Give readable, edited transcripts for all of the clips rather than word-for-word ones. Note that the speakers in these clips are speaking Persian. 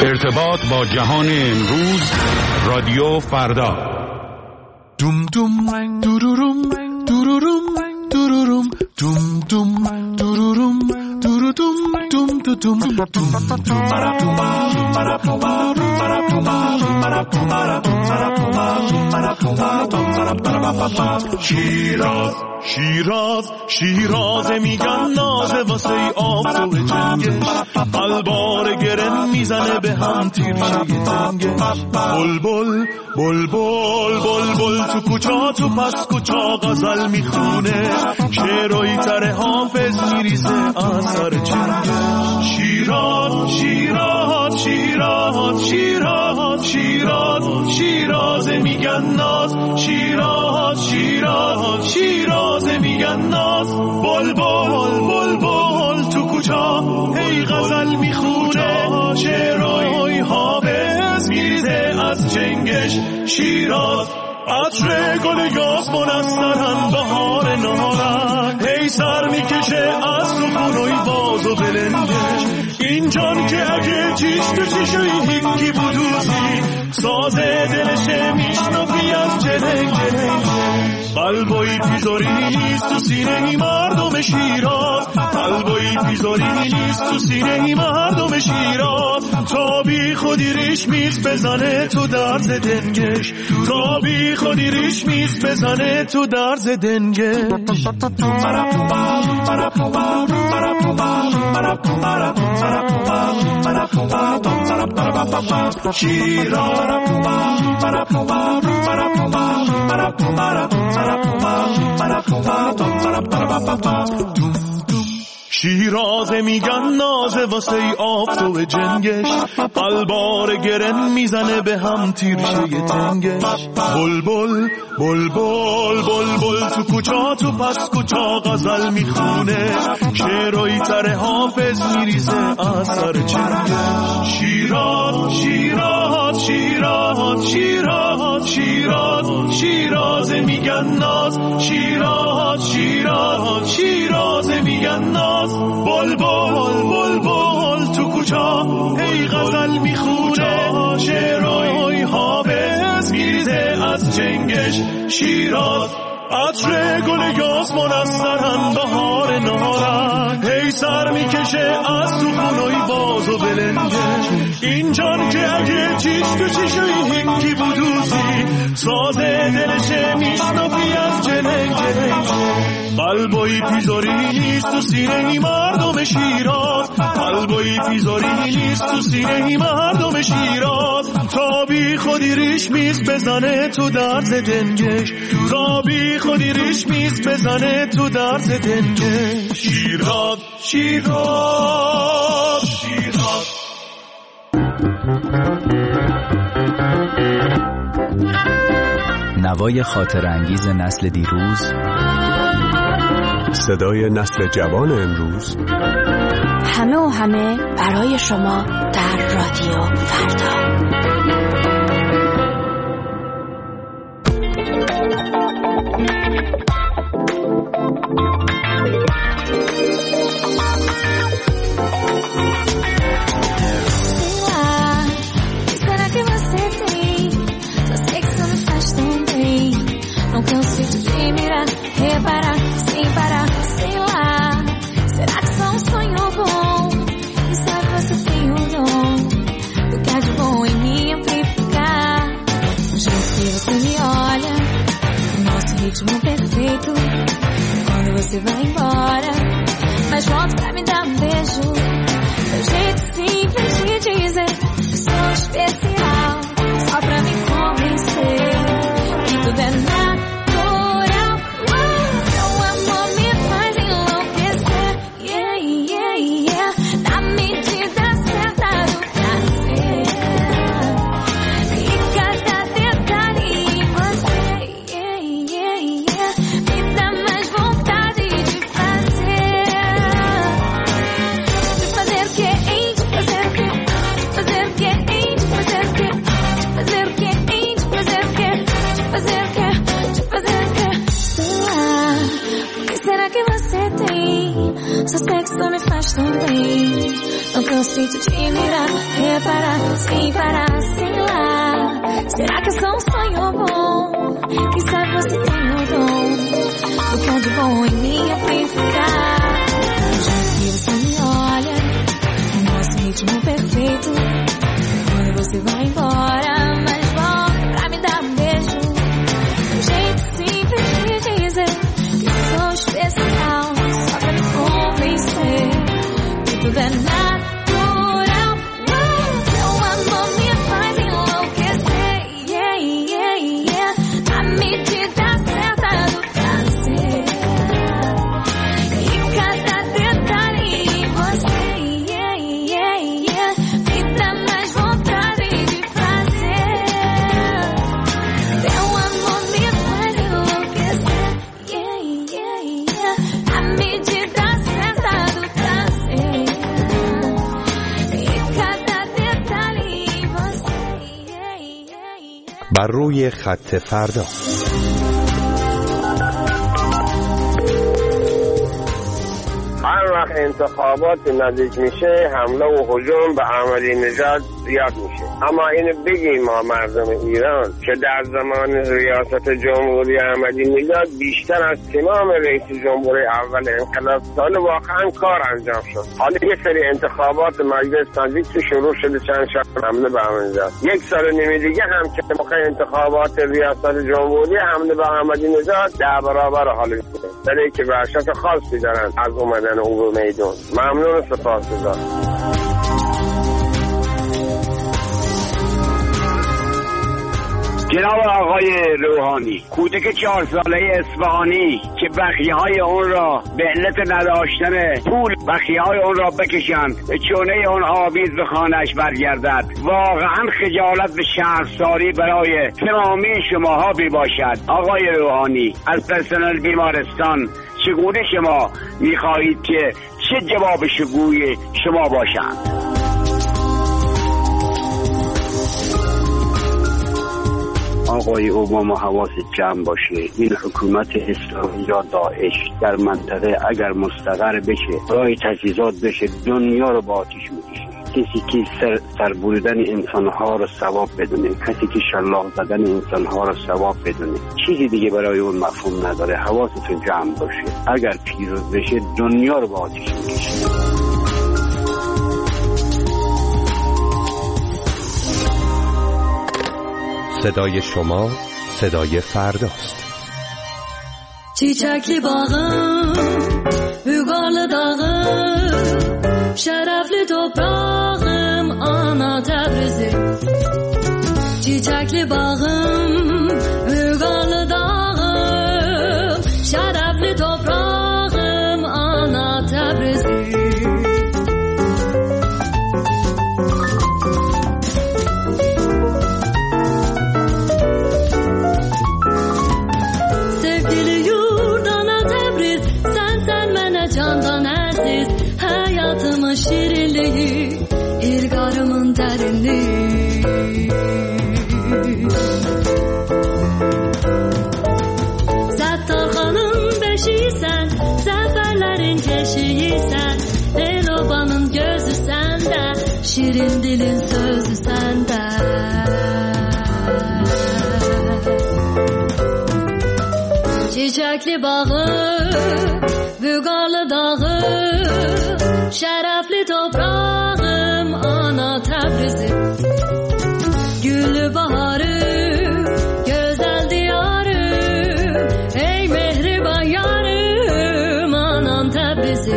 ارتباط با جهان امروز، رادیو فردا. دوم دوم دوروروم دوروروم دوروروم دوم دوم دوروروم دوروروم دوم دوم شیراز شیراز شیراز میگن نازه واسه آفتاب جنگش، قلبار گرن میزنه به هم تیرشه تنگش. بلبل بلبل بلبل تو کوچا تو پس کوچا غزل میخونه، شعرهای تر حافظ میریزه از سر چنگش. شیراز شیراز شیراز شیراز شیراز شیراز میگن ناز، شیراز شیراز شیراز میگن ناز. بلبل بلبل تو کوچا هی غزل میخونه، شعرهای حافظ میریزه از چنگش. شیراز عطر گل یاسمن از سرن بهار نارن، هی سر میکشه از سخونوی باز و بلنگش. این جان که اگه چیش تو چیشوی هیکی بودوزی، سازه دلشه میشنفی از جلنگ جلنگ. قلبوی پیزاری نیست تو سینه مردم شیراز، قلبوی پیزاری نیست تو سینه مردم شیراز. تا بی خودی ریش میز بزنه تو درز دنگش، تا بی خودی ریش میز بزنه تو درز دنگش. شیراز میگن نازه واسه آفتاب جنگش، قلبار گرن میزنه به هم تیرشه تنگش. بلبل بلبل بلبل تو کوچا تو پس کوچا غزل میخونه، شعرهای تر حافظ میریزه از سر چنگش. شیراز شیراز شیراز شیراز شیراز شیراز میگن ناز، شیراز شیراز شیراز میگن ناز. بلبل بلبل تو کوچا هی غزل میخونه، شعرهای حافظ میریزه از چنگش. شیراز عطر گل یاسمن از سرن بهار نارن، هی سر میکشه از سخونوی باز و بلنگش. این جان که اگه چیش تو چیشوی هیکی بودوزی، سازه دلشه میشنفی از جلنگ جلنگ. قلبوی پیزاری نیست تو سینه مردم شیراز، قلبوی پیزاری نیست تو سینه مردم شیراز. تا بی خودی ریش میز بزنه تو درز دنگش، تا بی خودی ریش میز بزنه تو درز دنگش. شیراز شیراز شیراز. نوای خاطر انگیز نسل دیروز، صدای نسل جوان امروز، همه و همه برای شما در رادیو فردا. Reparar, sem parar, sei lá. Será que só um sonho bom? E sabe, você tem o dom do que há de bom em me amplificar. O jeito que você me olha, o nosso ritmo perfeito. Quando você vai embora, mas volta pra me dar um beijo. Seu jeito simples de dizer que sou especial, só pra me convencer que tudo é natural. Seu sexo me faz tão bem. Não cansei de te mirar, reparar, sem parar, sem lá. Será que é só um sonho bom? Quem sabe você tem o dom do que há de bom em mim amplificar. Já que você me olha, o nosso ritmo perfeito. Quando você vai embora, mas volta pra me dar um beijo. Um jeito simples de dizer que sou especial, só pra me convencer que tudo é natural. Teu amor me faz enlouquecer, yeah, yeah, yeah. A medida certa do prazer e cada detalhe em você, yeah, yeah, yeah. Me dá mais vontade de fazer. Teu amor me faz enlouquecer, yeah, yeah, yeah. A medida certa do prazer e cada detalhe em você, yeah, yeah, yeah. بر روی خط فردا. هر وقت انتخابات نزدیک میشه حمله و هجوم به احمدی نژاد زیاد میشه، اما اینو بگیم ما مردم ایران که در زمان ریاست جمهوری احمدی نژاد بیشتر از تمام رئیس جمهوری اول انقلاب سال واقعا کار انجام شد. حالا یه سری انتخابات مجلس نزدیک شروع شده، چند شب حمله به احمدی نژاد. یک سال و نیم دیگه هم که موقع انتخابات ریاست جمهوری حمله به احمدی نژاد 10 برابر حالا میشه. برای که وحشت خاصی دارن از اومدن او به میدون. ممنون و سپاسگزار. جناب آقای روحانی، کودک 4 ساله اصفهانی که بخیه‌های اون را به علت نداشتن پول بخیه‌های اون را بکشند به چونه اون آویز به خانه‌اش برگردد، واقعا خجالت به شهرساری برای تمامی شماها بی باشد. آقای روحانی، از پرسنل بیمارستان چگونه شما می‌خواهید که چه جواب شگوی شما باشند؟ آقای اوباما حواست جمع باشه، این حکومت اسلامی یا داعش در منطقه اگر مستقر بشه، رای تجهیزات بشه، دنیا رو با آتیش میکشه. کسی که سربریدن انسانها رو ثواب بدونه، کسی که شلاق زدن انسانها رو ثواب بدونه، چیزی دیگه برای اون مفهوم نداره. حواستون جمع باشه، اگر پیروز بشه دنیا رو با آتیش میکشه. صدای شما صدای فرداست. چیچکلی باغم بگال داغم شرفلی toprağım ana Tebrizi. Çiçekli bağım bugal dağım şerefli toprağım ana Tebrizi. Candan aziz hayatımın şirinliği, ilgarımın derinliği. Settarhanın beşiysen, seferlerin keşiysen, Elobanın gözü sende, şirin dilin sözü sende. Çiçekli bağım Bügalı dağım, şerefli toprağım ana Tebrizi. Gülü baharım, güzel diyarım, ey mehriban yarım anam Tebrizi.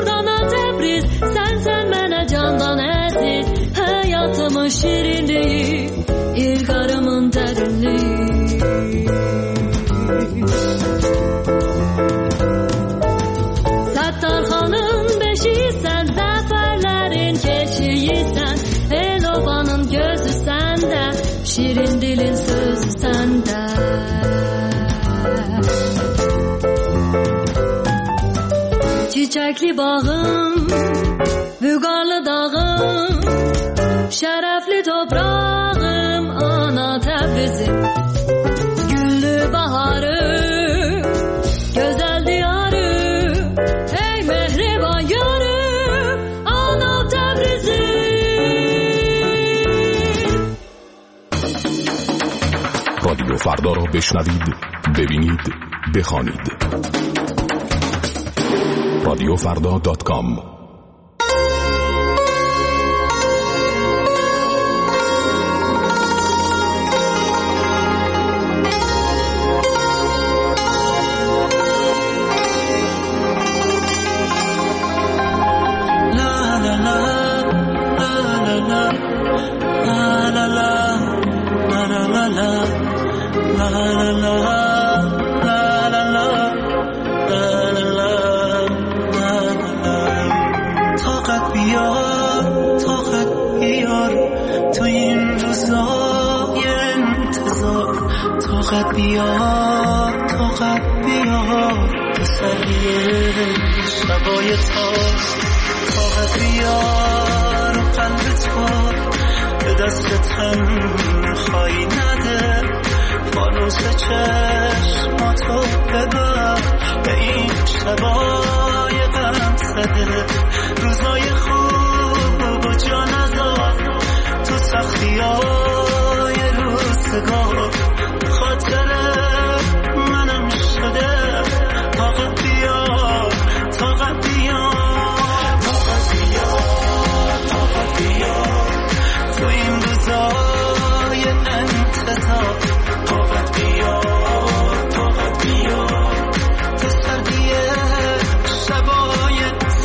Şirinliği درونی. Sattar xanım beşiysen, zaferlerin keşiysen, el obanın gözü sende, şirin dilin sözü sende. Çiçekli bağım, vügarlı dağım, şerefli toprağım, ana Təbrizim. Güllü baharım, güzel diyarım, ey mehriban yarım, ana Təbrizim. رادیو فردا را بشنوید، ببینید، بخوانید. radiofrda.com. طاقت بیار تسلیه شبای تاست. طاقت بیار قلب تو به دستتم خواهی نده. فانوس چشماتو ببر به این شبای غم زده. روزای خوب و جا نذار تو سختیای روزگار. خاطر منم شده. طاقت بیار طاقت بیار طاقت بیار طاقت بیار تو این روزای انتظار. طاقت بیار طاقت بیار تو سردی شبای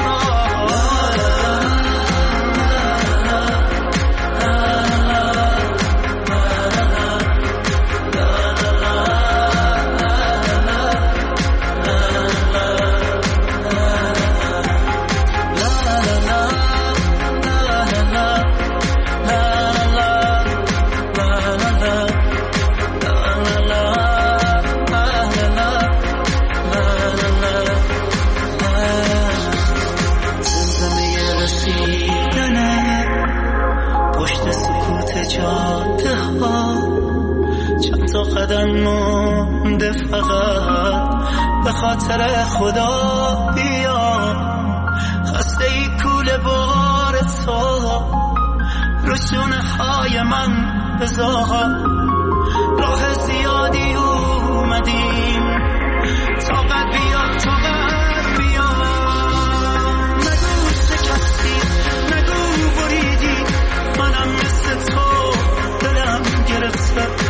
قدم مونده فقط به خاطر خدا بیا. خسته ای کوله بار تو رو شونه های من بذار. راه زیادی اومدیم. طاقت بیا طاقت بیا. نگو شکستی نگو بریدی. منم مثل تو دلم گرفته.